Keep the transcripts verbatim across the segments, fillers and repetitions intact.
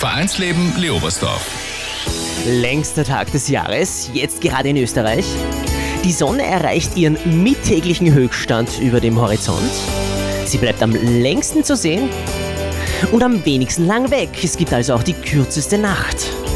Vereinsleben Leobersdorf. Längster Tag des Jahres, jetzt gerade in Österreich. Die Sonne erreicht ihren mittäglichen Höchststand über dem Horizont. Sie bleibt am längsten zu sehen und am wenigsten lang weg. Es gibt also auch die kürzeste Nacht.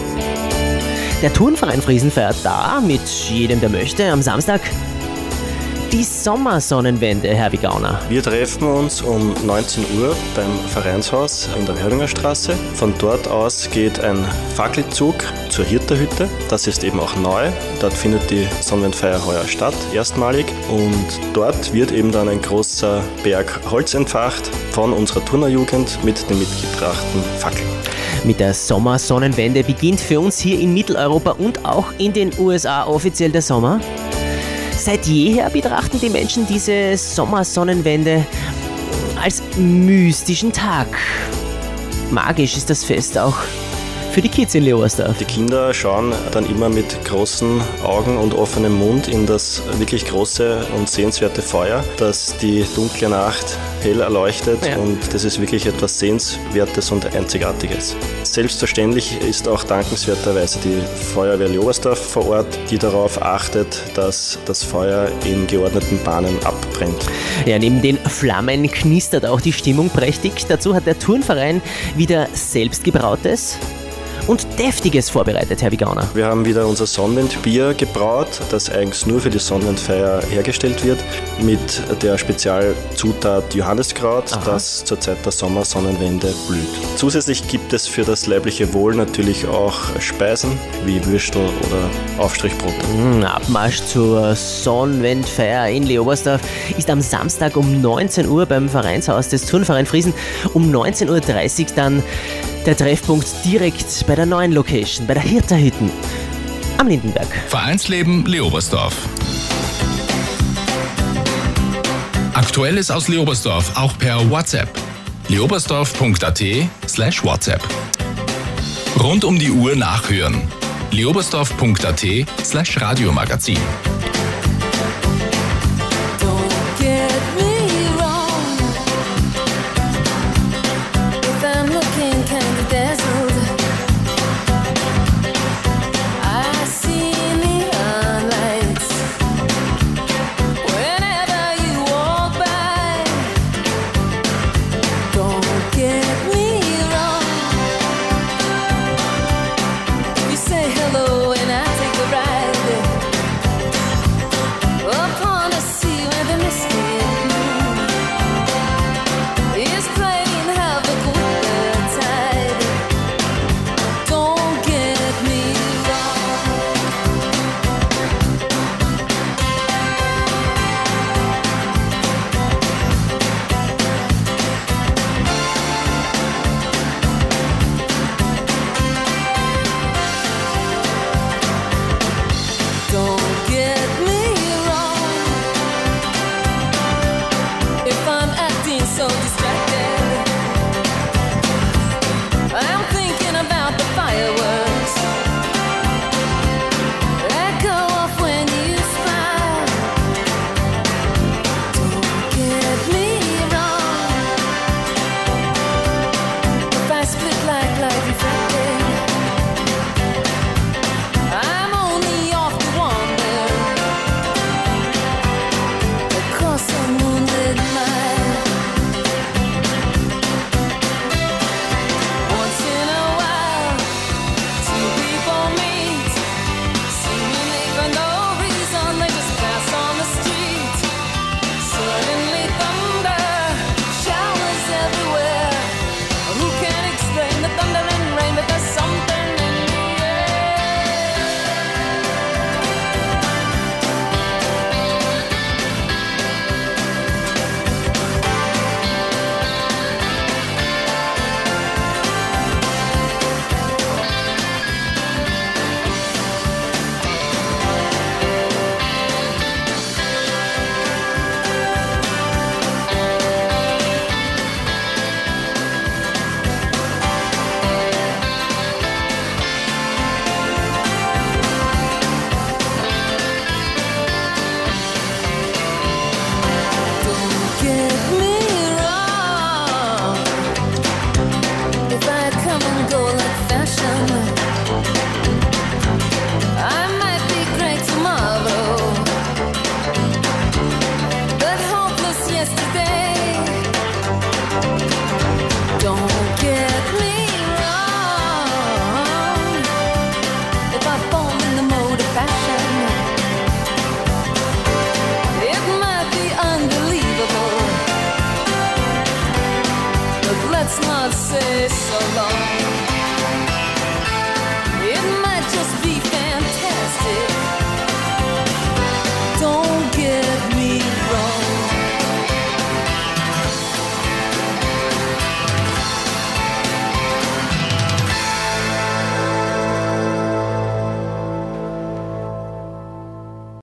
Der Turnverein Friesen feiert da, mit jedem, der möchte, am Samstag die Sommersonnenwende, Herr Wigauner. Wir treffen uns um neunzehn Uhr beim Vereinshaus in der Hörlinger Straße. Von dort aus geht ein Fackelzug zur Hirterhütte. Das ist eben auch neu. Dort findet die Sonnenwendfeier heuer statt, erstmalig. Und dort wird eben dann ein großer Berg Holz entfacht von unserer Turnerjugend mit den mitgebrachten Fackeln. Mit der Sommersonnenwende beginnt für uns hier in Mitteleuropa und auch in den U S A offiziell der Sommer. Seit jeher betrachten die Menschen diese Sommersonnenwende als mystischen Tag. Magisch ist das Fest auch für die Kids in Leobersdorf. Die Kinder schauen dann immer mit großen Augen und offenem Mund in das wirklich große und sehenswerte Feuer, das die dunkle Nacht hell erleuchtet, ja. Und das ist wirklich etwas Sehenswertes und Einzigartiges. Selbstverständlich ist auch dankenswerterweise die Feuerwehr Leobersdorf vor Ort, die darauf achtet, dass das Feuer in geordneten Bahnen abbrennt. Ja, neben den Flammen knistert auch die Stimmung prächtig. Dazu hat der Turnverein wieder selbstgebrautes und Deftiges vorbereitet, Herr Wigauner. Wir haben wieder unser Sonnenwendbier gebraut, das eigens nur für die Sonnenwendfeier hergestellt wird, mit der Spezialzutat Johanniskraut, Aha. das zur Zeit der Sommersonnenwende blüht. Zusätzlich gibt es für das leibliche Wohl natürlich auch Speisen wie Würstel oder Aufstrichbrot. Mm, Abmarsch zur Sonnenwendfeier in Leobersdorf ist am Samstag um neunzehn Uhr beim Vereinshaus des Turnverein Friesen, um neunzehn Uhr dreißig dann der Treffpunkt direkt bei der neuen Location, bei der Hirterhütten am Lindenberg. Vereinsleben Leobersdorf. Aktuelles aus Leobersdorf auch per WhatsApp. leobersdorf punkt at slash WhatsApp. Rund um die Uhr nachhören. leobersdorf punkt at slash Radiomagazin. alone.